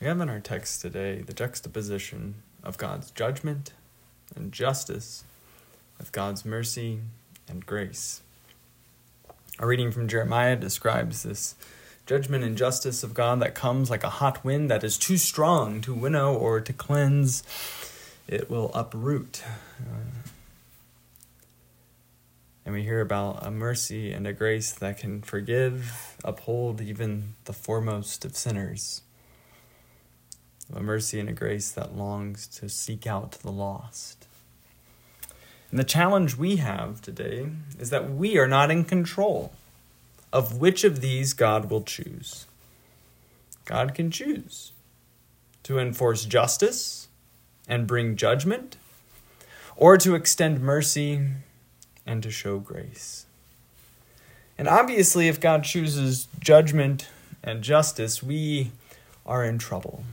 We have in our text today the juxtaposition of God's judgment and justice with God's mercy and grace. Our reading from Jeremiah describes this judgment and justice of God that comes like a hot wind that is too strong to winnow or to cleanse. It will uproot. And we hear about a mercy and a grace that can forgive, uphold even the foremost of sinners. A mercy and a grace that longs to seek out the lost. And the challenge we have today is that we are not in control of which of these God will choose. God can choose to enforce justice and bring judgment, or to extend mercy and to show grace. And obviously, if God chooses judgment and justice, we are in trouble.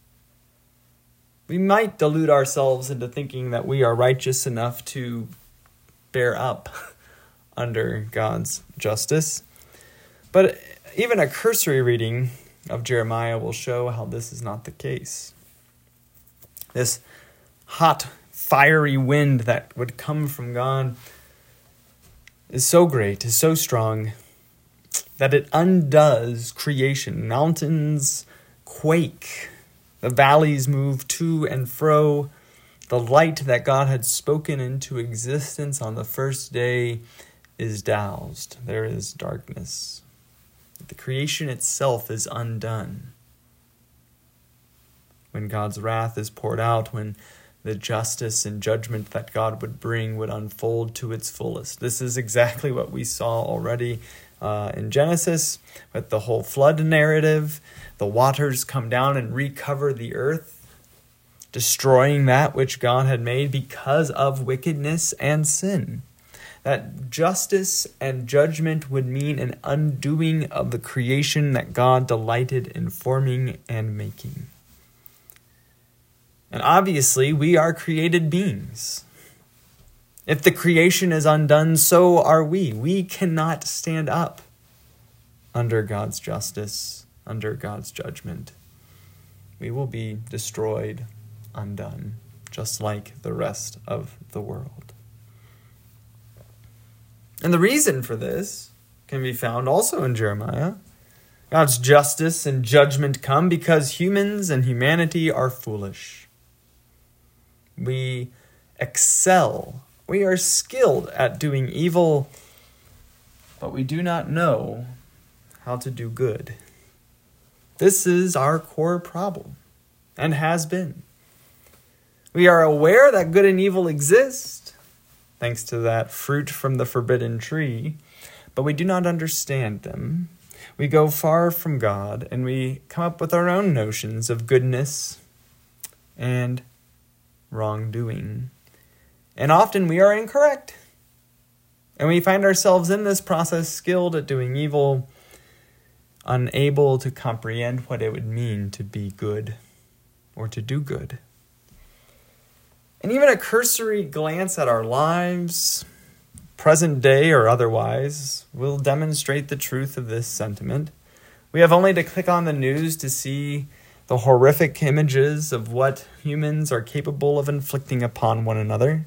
We might delude ourselves into thinking that we are righteous enough to bear up under God's justice. But even a cursory reading of Jeremiah will show how this is not the case. This hot, fiery wind that would come from God is so great, is so strong, that it undoes creation. Mountains quake. The valleys move to and fro. The light that God had spoken into existence on the first day is doused. There is darkness. The creation itself is undone. When God's wrath is poured out, when the justice and judgment that God would bring would unfold to its fullest. This is exactly what we saw already in Genesis with the whole flood narrative. The waters come down and recover the earth, destroying that which God had made because of wickedness and sin. That justice and judgment would mean an undoing of the creation that God delighted in forming and making. And obviously, we are created beings. If the creation is undone, so are we. We cannot stand up under God's justice, under God's judgment. We will be destroyed, undone, just like the rest of the world. And the reason for this can be found also in Jeremiah. God's justice and judgment come because humans and humanity are foolish. We excel. We are skilled at doing evil, but we do not know how to do good. This is our core problem, and has been. We are aware that good and evil exist, thanks to that fruit from the forbidden tree, but we do not understand them. We go far from God, and we come up with our own notions of goodness and wrongdoing. And often we are incorrect. And we find ourselves in this process skilled at doing evil, unable to comprehend what it would mean to be good or to do good. And even a cursory glance at our lives, present day or otherwise, will demonstrate the truth of this sentiment. We have only to click on the news to see the horrific images of what humans are capable of inflicting upon one another.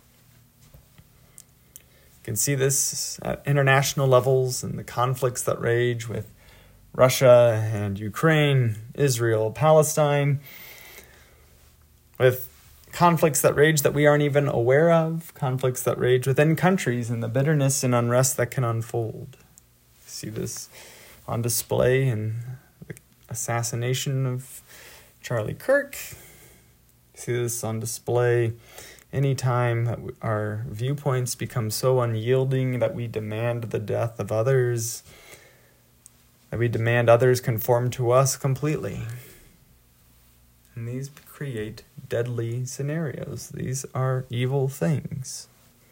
You can see this at international levels in the conflicts that rage with Russia and Ukraine, Israel, Palestine, with conflicts that rage that we aren't even aware of, conflicts that rage within countries, and the bitterness and unrest that can unfold. You see this on display in the assassination of Charlie Kirk. You see this on display anytime that our viewpoints become so unyielding that we demand the death of others, that we demand others conform to us completely. And these create deadly scenarios. These are evil things.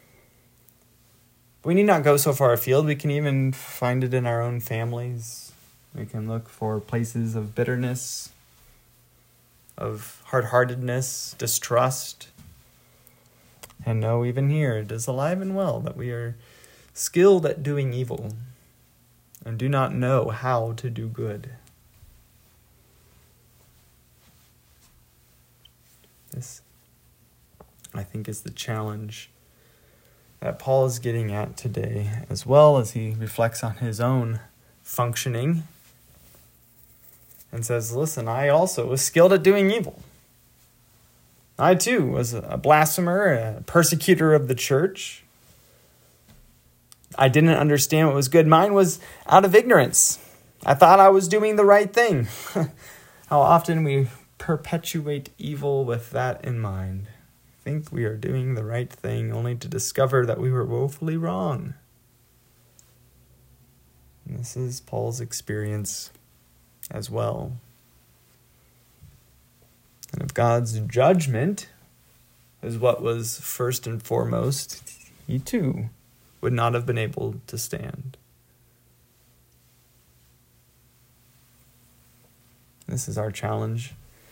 We need not go so far afield. We can even find it in our own families. We can look for places of bitterness, of hard-heartedness, distrust, and know even here it is alive and well that we are skilled at doing evil and do not know how to do good. I think, is the challenge that Paul is getting at today, as well as he reflects on his own functioning and says, listen, I also was skilled at doing evil. I too was a blasphemer, a persecutor of the church. I didn't understand what was good. Mine was out of ignorance. I thought I was doing the right thing. How often we perpetuate evil with that in mind. Think we are doing the right thing only to discover that we were woefully wrong. And this is Paul's experience as well. And if God's judgment is what was first and foremost, he too would not have been able to stand. This is our challenge.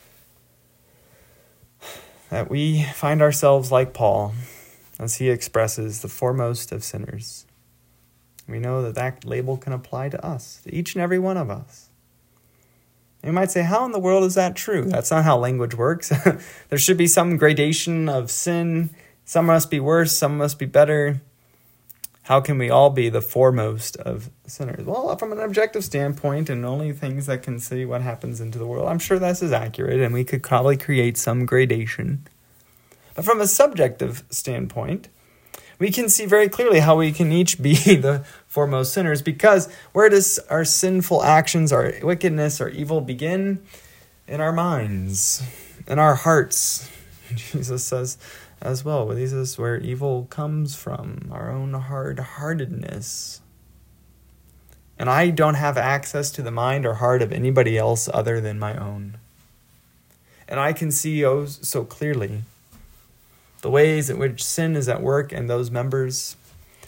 That we find ourselves like Paul, as he expresses the foremost of sinners. We know that that label can apply to us, to each and every one of us. You might say, how in the world is that true? That's not how language works. There should be some gradation of sin. Some must be worse, some must be better. How can we all be the foremost of sinners? Well, from an objective standpoint, and only things that can see what happens into the world, I'm sure this is accurate, and we could probably create some gradation. But from a subjective standpoint, we can see very clearly how we can each be the foremost sinners, because where does our sinful actions, our wickedness, our evil begin? In our minds, in our hearts. Jesus says as well, this is where evil comes from, our own hard-heartedness. And I don't have access to the mind or heart of anybody else other than my own. And I can see so clearly the ways in which sin is at work in those members,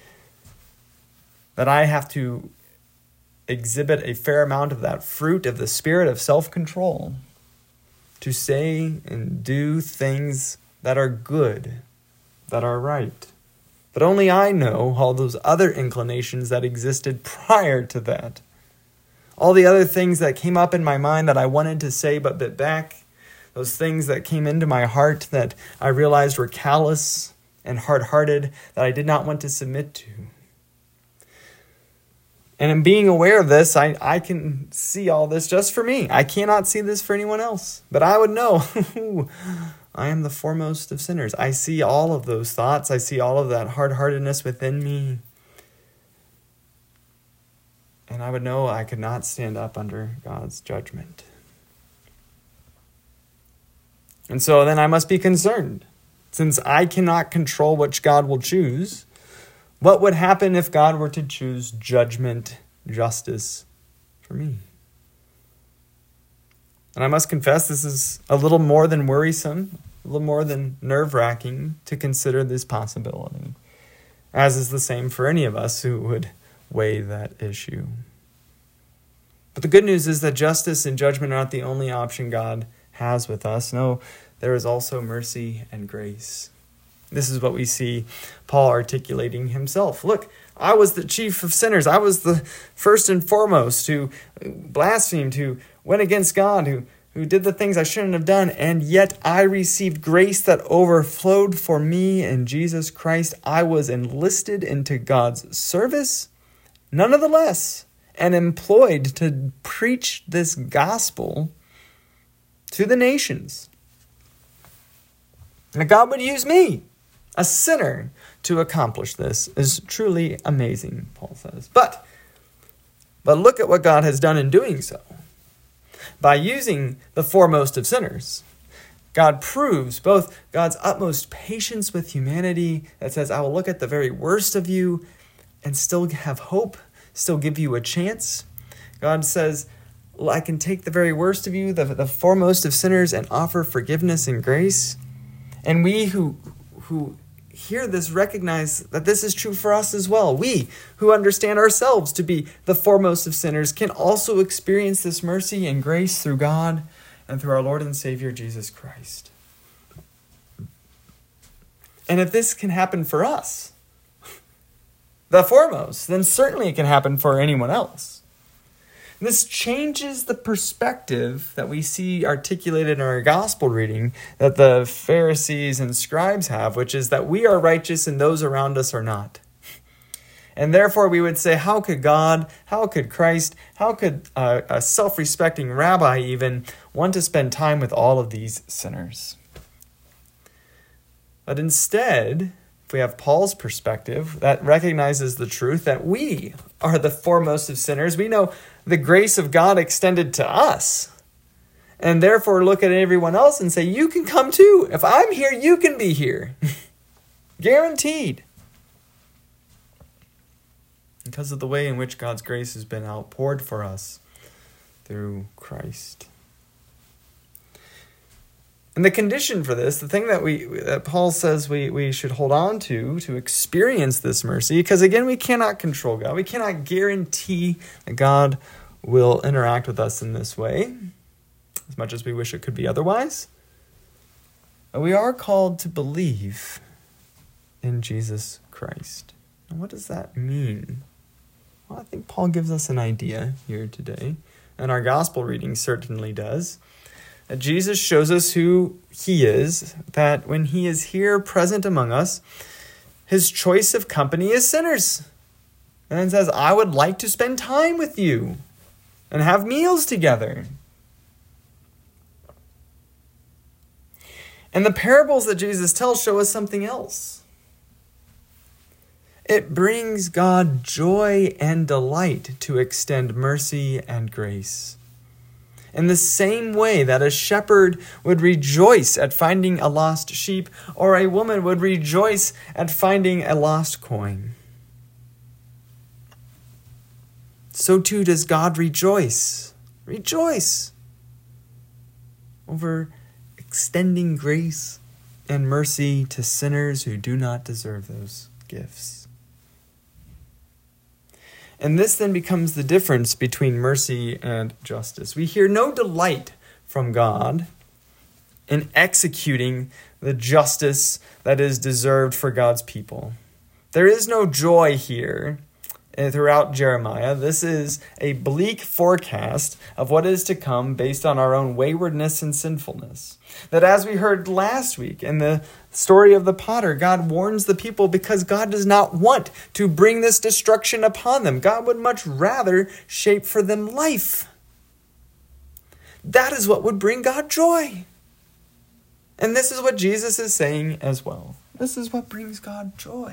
that I have to exhibit a fair amount of that fruit of the spirit of self-control to say and do things that are good, that are right. But only I know all those other inclinations that existed prior to that. All the other things that came up in my mind that I wanted to say but bit back. Those things that came into my heart that I realized were callous and hard-hearted, that I did not want to submit to. And in being aware of this, I can see all this just for me. I cannot see this for anyone else. But I would know, I am the foremost of sinners. I see all of those thoughts. I see all of that hard-heartedness within me. And I would know I could not stand up under God's judgment. And so then I must be concerned. Since I cannot control which God will choose, what would happen if God were to choose judgment, justice for me? And I must confess, this is a little more than worrisome, a little more than nerve-wracking to consider this possibility, as is the same for any of us who would weigh that issue. But the good news is that justice and judgment are not the only option God has with us. No, there is also mercy and grace. This is what we see Paul articulating himself. Look, I was the chief of sinners. I was the first and foremost who blasphemed, who went against God, who did the things I shouldn't have done, and yet I received grace that overflowed for me in Jesus Christ. I was enlisted into God's service, none of the less, and employed to preach this gospel to the nations. And God would use me, a sinner, to accomplish this is truly amazing, Paul says. But look at what God has done in doing so. By using the foremost of sinners, God proves both God's utmost patience with humanity that says, I will look at the very worst of you and still have hope, still give you a chance. God says, well, I can take the very worst of you, the foremost of sinners, and offer forgiveness and grace. And we who hear this recognize that this is true for us as well. We who understand ourselves to be the foremost of sinners can also experience this mercy and grace through God and through our Lord and Savior Jesus Christ. And if this can happen for us, the foremost, then certainly it can happen for anyone else. This changes the perspective that we see articulated in our gospel reading that the Pharisees and scribes have, which is that we are righteous and those around us are not. And therefore we would say, how could God, how could Christ, how could a self-respecting rabbi even want to spend time with all of these sinners? But instead, if we have Paul's perspective that recognizes the truth that we are the foremost of sinners, we know the grace of God extended to us, and therefore look at everyone else and say, you can come too. If I'm here, you can be here. Guaranteed. Because of the way in which God's grace has been outpoured for us through Christ. And the condition for this, the thing that Paul says we should hold on to experience this mercy, because again, we cannot control God. We cannot guarantee that God will interact with us in this way, as much as we wish it could be otherwise. But we are called to believe in Jesus Christ. And what does that mean? Well, I think Paul gives us an idea here today, and our gospel reading certainly does. That Jesus shows us who he is, that when he is here present among us, his choice of company is sinners. And then says, I would like to spend time with you and have meals together. And the parables that Jesus tells show us something else. It brings God joy and delight to extend mercy and grace. In the same way that a shepherd would rejoice at finding a lost sheep, or a woman would rejoice at finding a lost coin. So too does God rejoice over extending grace and mercy to sinners who do not deserve those gifts. And this then becomes the difference between mercy and justice. We hear no delight from God in executing the justice that is deserved for God's people. There is no joy here throughout Jeremiah. This is a bleak forecast of what is to come based on our own waywardness and sinfulness. That as we heard last week in the story of the potter, God warns the people because God does not want to bring this destruction upon them. God would much rather shape for them life. That is what would bring God joy. And this is what Jesus is saying as well. This is what brings God joy.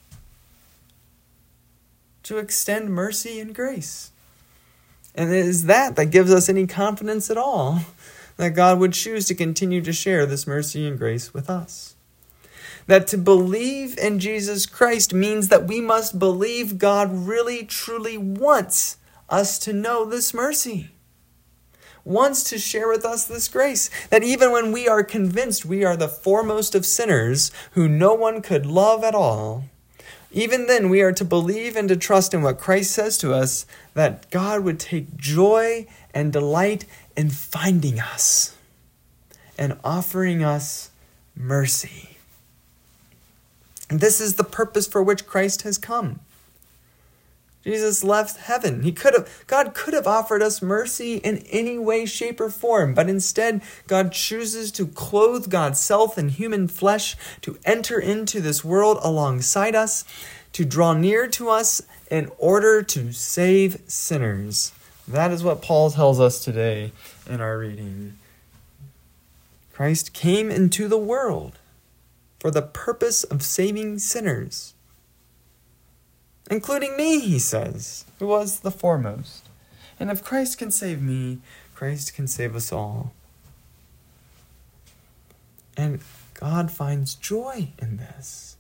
To extend mercy and grace. And it is that gives us any confidence at all that God would choose to continue to share this mercy and grace with us. That to believe in Jesus Christ means that we must believe God really, truly wants us to know this mercy. Wants to share with us this grace. That even when we are convinced we are the foremost of sinners who no one could love at all, even then, we are to believe and to trust in what Christ says to us, that God would take joy and delight in finding us and offering us mercy. And this is the purpose for which Christ has come. Jesus left heaven. God could have offered us mercy in any way, shape, or form, but instead, God chooses to clothe God's self in human flesh, to enter into this world alongside us, to draw near to us in order to save sinners. That is what Paul tells us today in our reading. Christ came into the world for the purpose of saving sinners. Including me, he says, who was the foremost. And if Christ can save me, Christ can save us all. And God finds joy in this.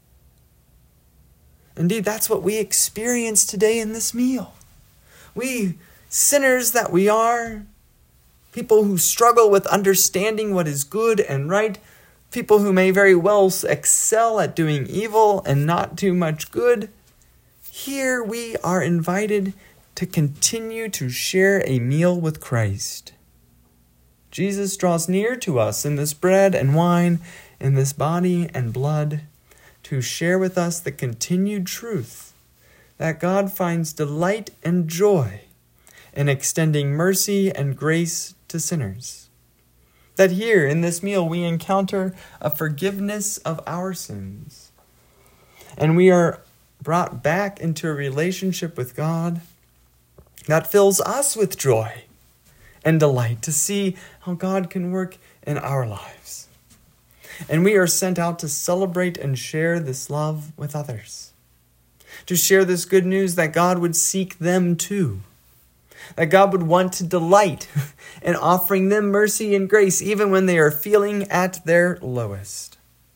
Indeed, that's what we experience today in this meal. We, sinners that we are, people who struggle with understanding what is good and right, people who may very well excel at doing evil and not do much good, here we are invited to continue to share a meal with Christ. Jesus draws near to us in this bread and wine, in this body and blood, to share with us the continued truth that God finds delight and joy in extending mercy and grace to sinners. That here in this meal we encounter a forgiveness of our sins. And we are brought back into a relationship with God that fills us with joy and delight to see how God can work in our lives. And we are sent out to celebrate and share this love with others. To share this good news that God would seek them too. That God would want to delight in offering them mercy and grace even when they are feeling at their lowest.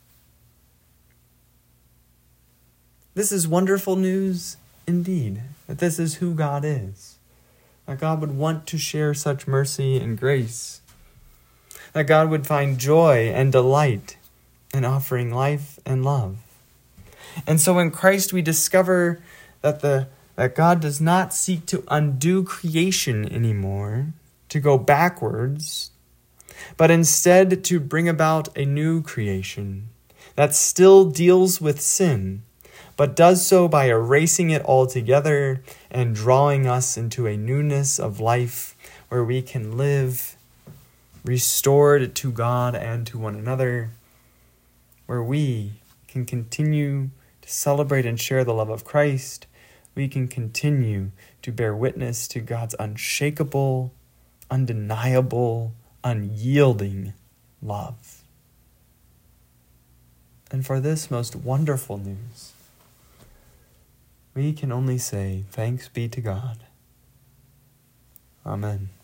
This is wonderful news indeed, that this is who God is. That God would want to share such mercy and grace. That God would find joy and delight in offering life and love. And so in Christ we discover that God does not seek to undo creation anymore, to go backwards, but instead to bring about a new creation that still deals with sin, but does so by erasing it altogether and drawing us into a newness of life where we can live restored to God and to one another, where we can continue to celebrate and share the love of Christ. We can continue to bear witness to God's unshakable, undeniable, unyielding love. And for this most wonderful news, we can only say, thanks be to God. Amen.